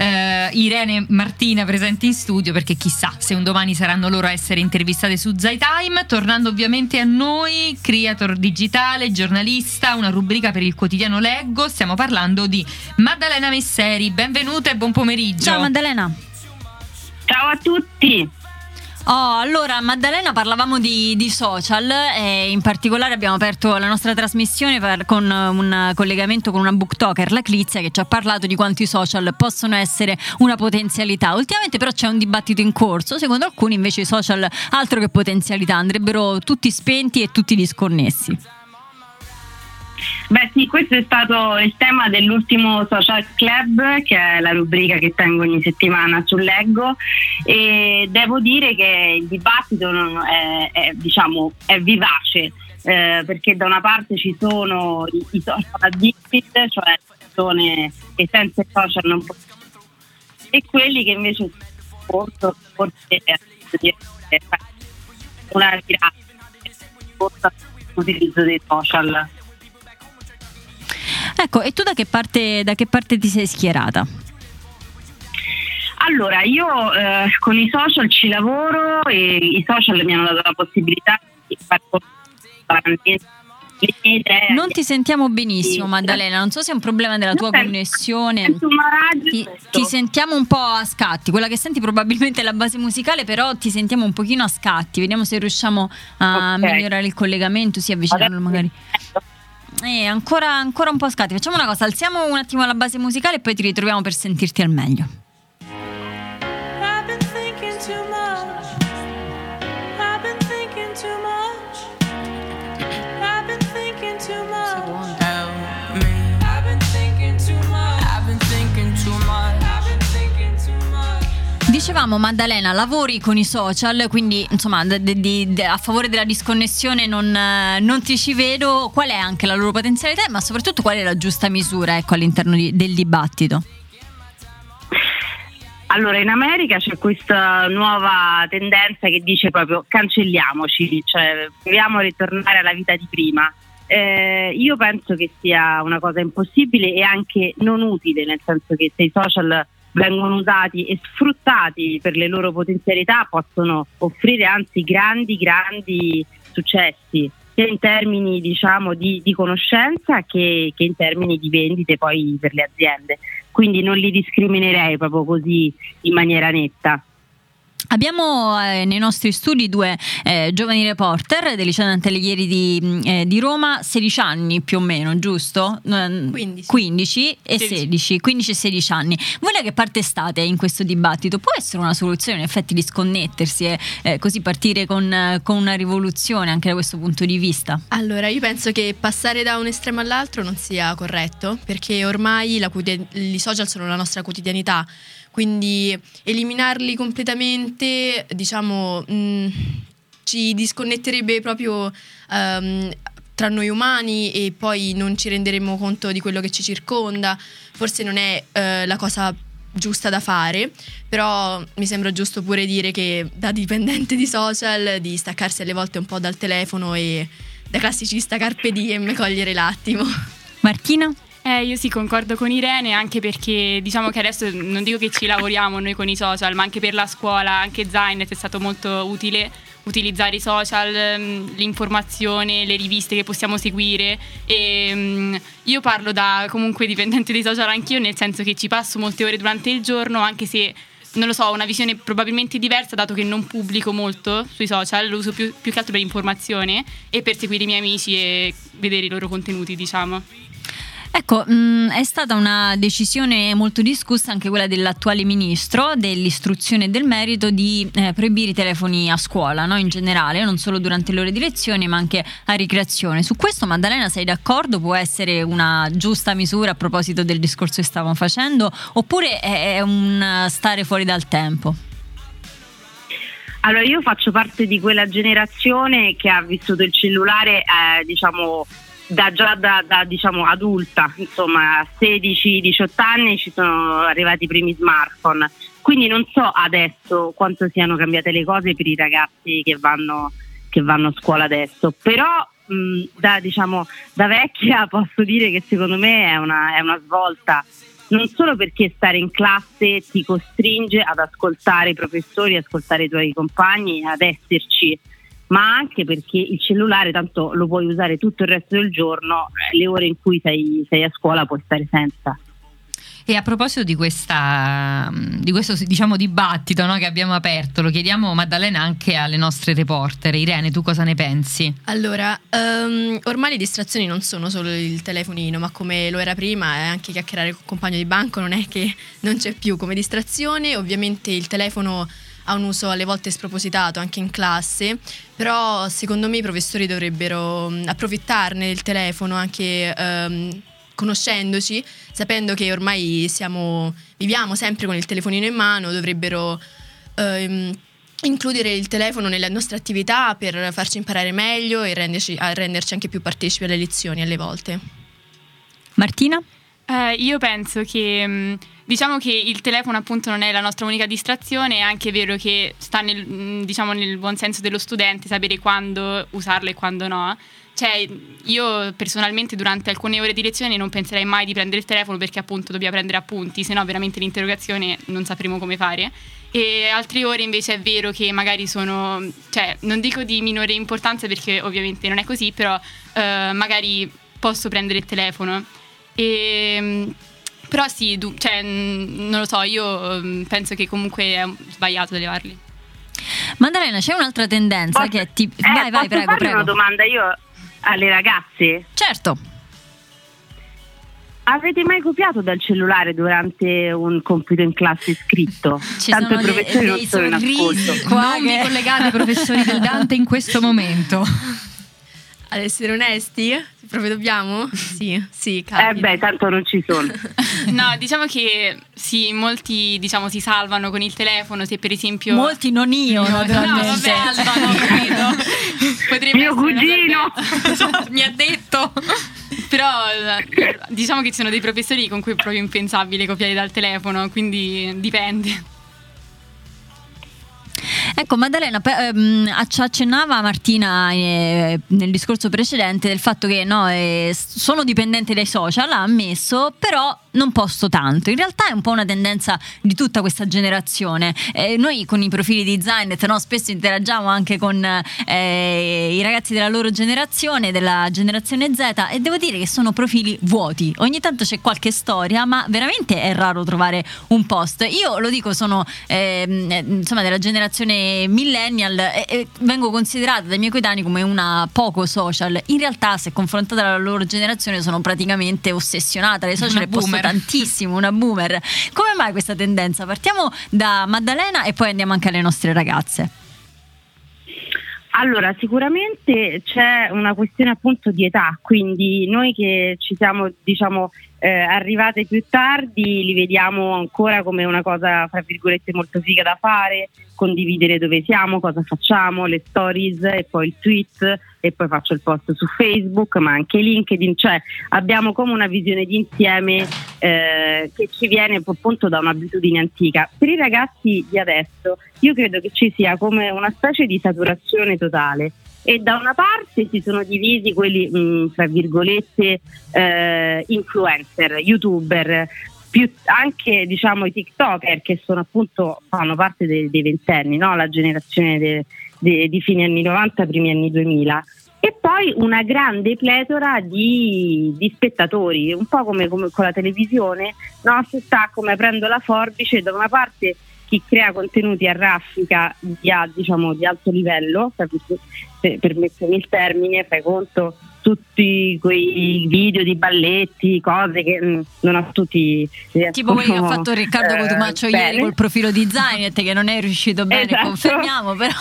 Irene e Martina presenti in studio, perché chissà se un domani saranno loro a essere intervistate su Zai Time. Tornando ovviamente a noi, creator digitale, giornalista, una rubrica per il quotidiano Leggo. Stiamo parlando di Maddalena Messeri. Benvenuta e buon pomeriggio. Ciao Maddalena. Ciao a tutti. Allora Maddalena, parlavamo di social e in particolare abbiamo aperto la nostra trasmissione con un collegamento con una booktalker, la Clizia, che ci ha parlato di quanto i social possono essere una potenzialità. Ultimamente però c'è un dibattito in corso, secondo alcuni invece i social altro che potenzialità, andrebbero tutti spenti e tutti disconnessi. Beh sì, questo è stato il tema dell'ultimo Social Club, che è la rubrica che tengo ogni settimana su Leggo, e devo dire che il dibattito è vivace, perché da una parte ci sono i social addicted, cioè persone che senza i social non possono, e quelli che invece forse una virata l'utilizzo dei social. Ecco, e tu da che parte ti sei schierata? Allora, io con i social ci lavoro e i social mi hanno dato la possibilità di fare Non ti sentiamo benissimo, Maddalena, non so se è un problema della tua connessione. Ti sentiamo un po' a scatti, quella che senti probabilmente è la base musicale, però ti sentiamo un pochino a scatti, vediamo se riusciamo a migliorare il collegamento, sì, avvicinarlo magari. Ancora un po' a scatti. Facciamo una cosa, alziamo un attimo la base musicale e poi ti ritroviamo per sentirti al meglio. Dicevamo, Maddalena, lavori con i social, quindi insomma a favore della disconnessione non ti ci vedo. Qual è anche la loro potenzialità, ma soprattutto qual è la giusta misura, ecco, all'interno del dibattito? Allora, in America c'è questa nuova tendenza che dice proprio cancelliamoci, cioè proviamo a ritornare alla vita di prima. Io penso che sia una cosa impossibile e anche non utile, nel senso che se i social vengono usati e sfruttati per le loro potenzialità possono offrire anzi grandi successi, sia in termini diciamo di conoscenza che in termini di vendite poi per le aziende, quindi non li discriminerei proprio così in maniera netta. Abbiamo nei nostri studi due giovani reporter del liceo Dante Alighieri di Roma, 16 anni più o meno, giusto? 15 e 16, 15 e 16 anni. Voi da che parte state in questo dibattito? Può essere una soluzione in effetti disconnettersi e così partire con una rivoluzione anche da questo punto di vista? Allora, io penso che passare da un estremo all'altro non sia corretto, perché ormai i social sono la nostra quotidianità. Quindi eliminarli completamente, diciamo, ci disconnetterebbe proprio tra noi umani e poi non ci renderemo conto di quello che ci circonda. Forse non è la cosa giusta da fare, però mi sembra giusto pure dire che da dipendente di social di staccarsi alle volte un po' dal telefono e da classicista carpe diem cogliere l'attimo. Martina? Io sì, concordo con Irene, anche perché diciamo che adesso non dico che ci lavoriamo noi con i social, ma anche per la scuola, anche Zainet è stato molto utile utilizzare i social, l'informazione, le riviste che possiamo seguire e io parlo da comunque dipendente dei social anch'io, nel senso che ci passo molte ore durante il giorno, anche se non lo so, ho una visione probabilmente diversa dato che non pubblico molto sui social, lo uso più che altro per informazione e per seguire i miei amici e vedere i loro contenuti, diciamo. Ecco, è stata una decisione molto discussa anche quella dell'attuale ministro dell'istruzione e del merito di proibire i telefoni a scuola, no? In generale, non solo durante le ore di lezione ma anche a ricreazione. Su questo, Maddalena, sei d'accordo? Può essere una giusta misura a proposito del discorso che stavamo facendo oppure è un stare fuori dal tempo? Allora, io faccio parte di quella generazione che ha vissuto il cellulare diciamo da diciamo adulta, insomma a 16-18 anni ci sono arrivati i primi smartphone, quindi non so adesso quanto siano cambiate le cose per i ragazzi che vanno a scuola adesso, però da vecchia posso dire che secondo me è una svolta, non solo perché stare in classe ti costringe ad ascoltare i professori, ascoltare i tuoi compagni, ad esserci, ma anche perché il cellulare tanto lo puoi usare tutto il resto del giorno, le ore in cui sei a scuola puoi stare senza. E a proposito di questo diciamo dibattito, no, che abbiamo aperto, lo chiediamo, Maddalena, anche alle nostre reporter. Irene, tu cosa ne pensi? Allora, ormai le distrazioni non sono solo il telefonino, ma come lo era prima è anche chiacchierare con il compagno di banco, non è che non c'è più come distrazione. Ovviamente il telefono ha un uso alle volte spropositato anche in classe, però secondo me i professori dovrebbero approfittarne del telefono anche conoscendoci, sapendo che ormai viviamo sempre con il telefonino in mano, dovrebbero includere il telefono nelle nostre attività per farci imparare meglio e renderci anche più partecipi alle lezioni alle volte. Martina? Io penso che diciamo che il telefono appunto non è la nostra unica distrazione, è anche vero che sta nel buon senso dello studente sapere quando usarlo e quando no. Cioè, io personalmente durante alcune ore di lezione non penserei mai di prendere il telefono, perché appunto dobbiamo prendere appunti, se no veramente l'interrogazione non sapremo come fare. E altre ore invece è vero che magari sono, cioè non dico di minore importanza perché ovviamente non è così, però magari posso prendere il telefono. Però sì, cioè, non lo so, io penso che comunque è sbagliato levarli. Maddalena, c'è un'altra tendenza che è vai, prego. Una domanda io alle ragazze? Certo. Avete mai copiato dal cellulare durante un compito in classe scritto? Tanto i professori non sono in ascolto. Non vi collegate ai professori del Dante in questo momento. Ad essere onesti, proprio dobbiamo? Sì, capita. Tanto non ci sono. No, diciamo che sì, molti diciamo si salvano con il telefono, se per esempio... Molti, non io, naturalmente. No, vabbè, no, credo. Potrebbe mio cugino mi ha detto. Però diciamo che ci sono dei professori con cui è proprio impensabile copiare dal telefono, quindi dipende. Ecco, Maddalena, ci accennava Martina nel discorso precedente del fatto che sono dipendente dai social, ha ammesso, però non posto tanto. In realtà è un po' una tendenza di tutta questa generazione. Noi con i profili di Zainet spesso interagiamo anche con i ragazzi della loro generazione, della generazione Z, e devo dire che sono profili vuoti. Ogni tanto c'è qualche storia, ma veramente è raro trovare un post. Io lo dico, sono insomma della generazione millennial e vengo considerata dai miei coetanei come una poco social. In realtà, se confrontata alla loro generazione, sono praticamente ossessionata dai social e posto tantissimo, una boomer. Come mai questa tendenza? Partiamo da Maddalena e poi andiamo anche alle nostre ragazze. Allora, sicuramente c'è una questione appunto di età, quindi noi che ci siamo arrivate più tardi li vediamo ancora come una cosa fra virgolette molto figa da fare, condividere dove siamo, cosa facciamo, le stories e poi il tweet e poi faccio il post su Facebook, ma anche LinkedIn, cioè abbiamo come una visione di insieme che ci viene appunto da un'abitudine antica. Per i ragazzi di adesso io credo che ci sia come una specie di saturazione totale, e da una parte si sono divisi quelli tra virgolette influencer, youtuber, più anche i TikToker, che sono appunto fanno parte dei ventenni, no? La generazione di fine anni 90, primi anni 2000, e poi una grande pletora di spettatori, un po' come con la televisione, no? Si sta come aprendo la forbice, da una parte chi crea contenuti a raffica di alto livello, permettetemi il termine, fai conto tutti quei video di balletti, cose che non a tutti tipo quelli che ha fatto Riccardo Cotumaccio ieri col profilo di Zainet, che non è riuscito bene, esatto. Confermiamo, però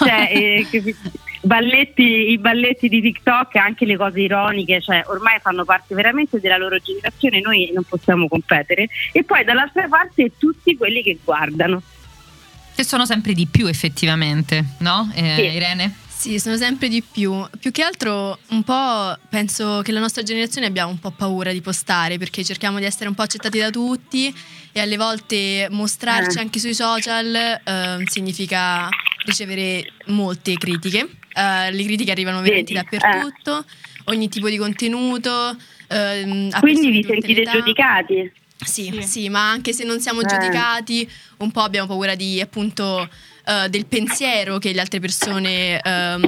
i balletti di TikTok, anche le cose ironiche, cioè ormai fanno parte veramente della loro generazione, noi non possiamo competere. E poi dall'altra parte tutti quelli che guardano, che sono sempre di più effettivamente, no? Sì. Irene? Sì, sono sempre di più. Più che altro un po' penso che la nostra generazione abbia un po' paura di postare, perché cerchiamo di essere un po' accettati da tutti e alle volte mostrarci anche sui social significa ricevere molte critiche. Le critiche arrivano veramente dappertutto, ogni tipo di contenuto. Quindi vi sentite giudicati? Sì, ma anche se non siamo giudicati, un po' abbiamo paura di appunto del pensiero che le altre persone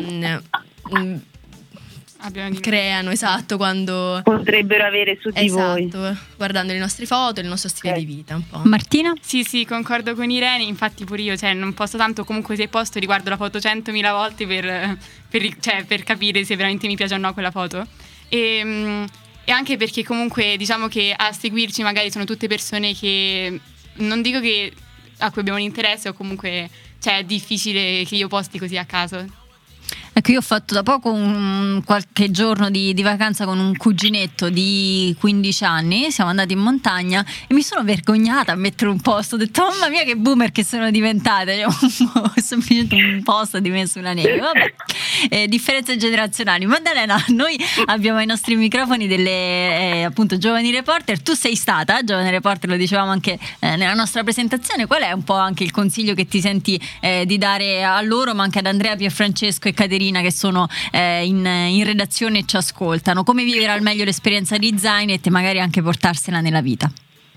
creano, esatto, quando potrebbero avere su di voi, guardando le nostre foto, il nostro stile di vita un po'. Martina? Sì, concordo con Irene, infatti pure io, cioè non posto tanto, comunque se posto riguardo la foto 100.000 volte per capire se veramente mi piace o no quella foto. E anche perché comunque diciamo che a seguirci magari sono tutte persone che non dico che a cui abbiamo un interesse, o comunque è difficile che io posti così a caso. Ecco, io ho fatto da poco qualche giorno di vacanza con un cuginetto di 15 anni, siamo andati in montagna e mi sono vergognata a mettere un post, ho detto mamma mia che boomer che sono diventata, semplicemente un post di me sulla neve, vabbè, differenze generazionali. Maddalena, noi abbiamo ai nostri microfoni delle appunto giovani reporter, tu sei stata giovane reporter, lo dicevamo anche nella nostra presentazione, qual è un po' anche il consiglio che ti senti di dare a loro, ma anche ad Andrea, Pierfrancesco e Caterina che sono in redazione e ci ascoltano? Come vivere al meglio l'esperienza di Zainet e magari anche portarsela nella vita?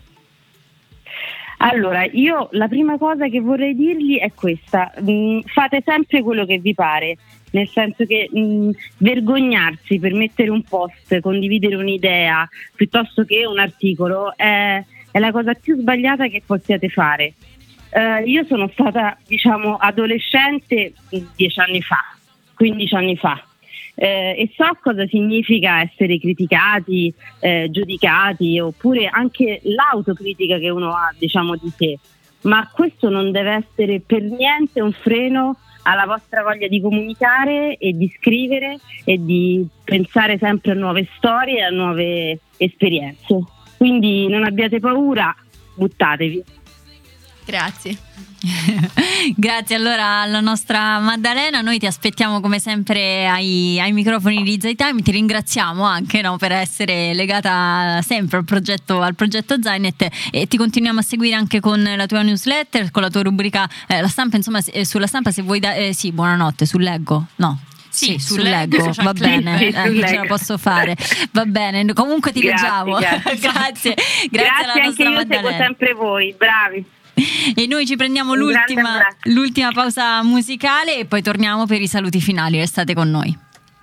Allora, io la prima cosa che vorrei dirgli è questa: fate sempre quello che vi pare, nel senso che vergognarsi per mettere un post, condividere un'idea piuttosto che un articolo è la cosa più sbagliata che possiate fare. Io sono stata, adolescente 10 anni fa, 15 anni fa, e so cosa significa essere criticati, giudicati, oppure anche l'autocritica che uno ha, di sé, ma questo non deve essere per niente un freno alla vostra voglia di comunicare e di scrivere e di pensare sempre a nuove storie, a nuove esperienze. Quindi non abbiate paura, buttatevi. Grazie. Grazie allora alla nostra Maddalena, noi ti aspettiamo come sempre ai microfoni di Zaytime, ti ringraziamo anche per essere legata sempre al progetto Zainet, e ti continuiamo a seguire anche con la tua newsletter, con la tua rubrica La Stampa, insomma sulla Stampa, se vuoi sì, buonanotte, sul Leggo, no? Sì, sul Leggo, va bene, ce la posso fare, va bene, comunque ti leggiamo. Grazie alla nostra Maddalena. Anche io seguo sempre voi, bravi. E noi ci prendiamo l'ultima pausa musicale e poi torniamo per i saluti finali. Restate con noi.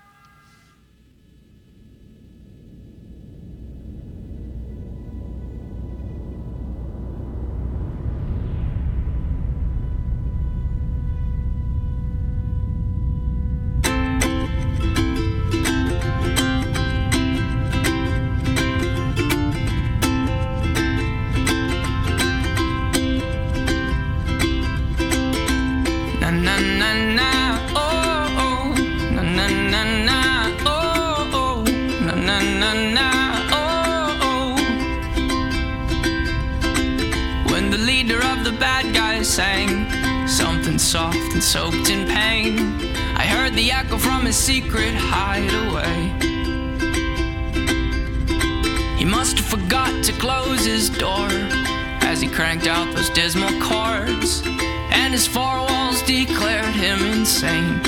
Sang something soft and soaked in pain. I heard the echo from his secret hideaway. He must have forgot to close his door as he cranked out those dismal chords, and his four walls declared him insane.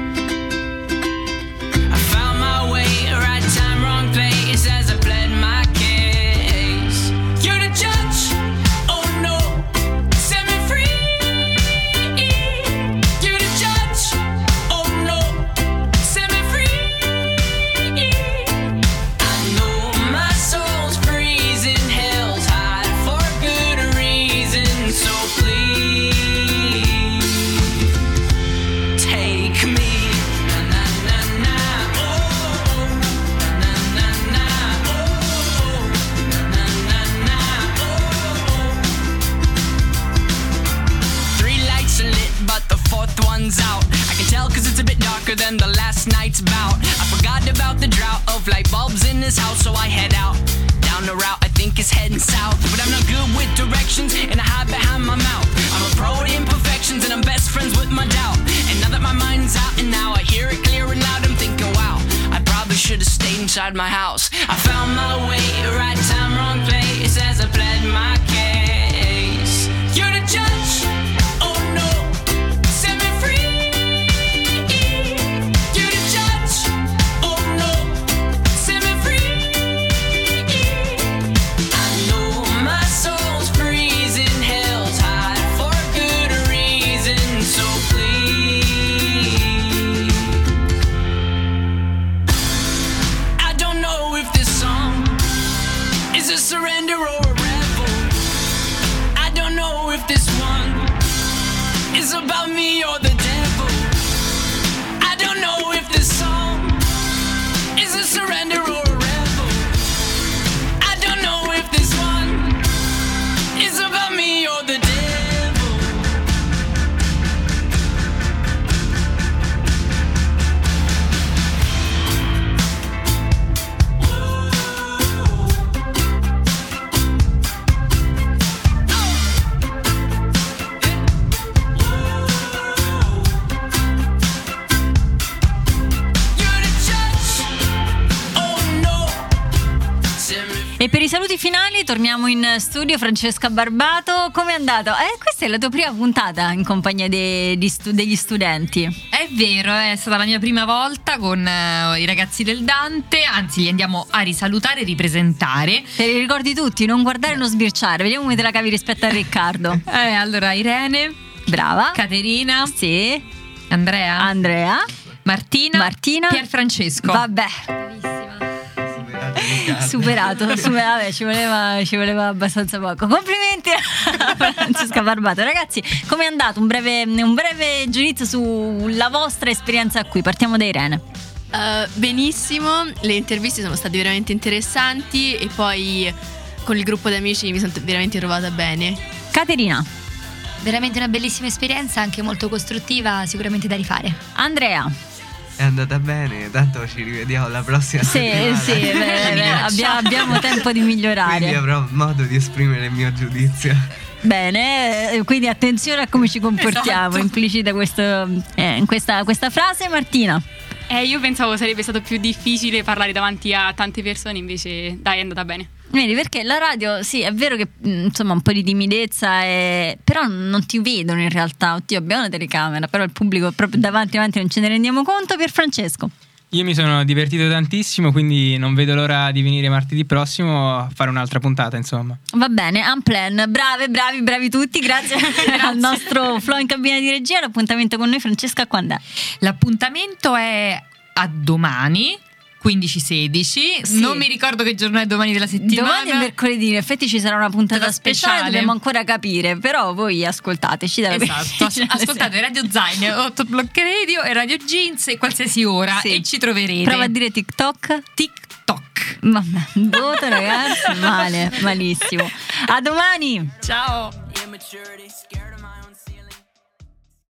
I found my way, right time, wrong place, as I pled my case. You're the judge, oh no, set me free. Out. I can tell cause it's a bit darker than the last night's bout. I forgot about the drought of light bulbs in this house, so I head out down the route I think is heading south. But I'm not good with directions and I hide behind my mouth. I'm a pro at imperfections and I'm best friends with my doubt. And now that my mind's out and now I hear it clear and loud, I'm thinking wow, I probably should have stayed inside my house. I found my way, right time, wrong place, as I pled my case. You're the judge, oh no. Surrender or a rebel. I don't know if this one is about me or the devil. I don't know if this song is a surrender or a rebel. I don't know if this one is about me or the devil. E per i saluti finali torniamo in studio. Francesca Barbato, com'è andato? Questa è la tua prima puntata in compagnia degli studenti. È vero, è stata la mia prima volta con i ragazzi del Dante, anzi li andiamo a risalutare e ripresentare. Te li ricordi tutti, non guardare e non sbirciare, vediamo come te la cavi rispetto a Riccardo. Allora, Irene, brava. Caterina, sì. Andrea, Martina, Pierfrancesco. Vabbè. Superato, vabbè, ci voleva abbastanza poco. Complimenti a Francesca Barbato. Ragazzi, com'è andato? Un breve giudizio sulla vostra esperienza qui. Partiamo da Irene. Benissimo, le interviste sono state veramente interessanti e poi con il gruppo di amici mi sono veramente trovata bene. Caterina. Veramente una bellissima esperienza, anche molto costruttiva, sicuramente da rifare. Andrea. È andata bene, tanto ci rivediamo la prossima settimana. Sì, abbiamo tempo di migliorare. Quindi avrò modo di esprimere il mio giudizio. Bene, quindi attenzione a come ci comportiamo. Esatto. Implicita questa frase. Martina. Io pensavo sarebbe stato più difficile parlare davanti a tante persone, invece dai, è andata bene. Vedi, perché la radio, sì, è vero che insomma un po' di timidezza, però non ti vedono in realtà. Oddio, abbiamo una telecamera, però il pubblico proprio davanti non ce ne rendiamo conto. Pierfrancesco. Io mi sono divertito tantissimo, quindi non vedo l'ora di venire martedì prossimo a fare un'altra puntata, insomma. Va bene, Unplan, bravi tutti, grazie. Al nostro flow in cabina di regia. L'appuntamento con noi, Francesca, quando è? L'appuntamento è a domani, 15-16, sì. Non mi ricordo che giorno è domani della settimana. Domani è mercoledì, in effetti ci sarà una puntata speciale, dobbiamo ancora capire, però voi ascoltateci. Esatto, ascoltate Radio Zain, Autoblock Radio e Radio Jeans e qualsiasi ora, sì. E ci troverete. Prova a dire TikTok. Vabbè, voto ragazzi, malissimo. A domani. Ciao.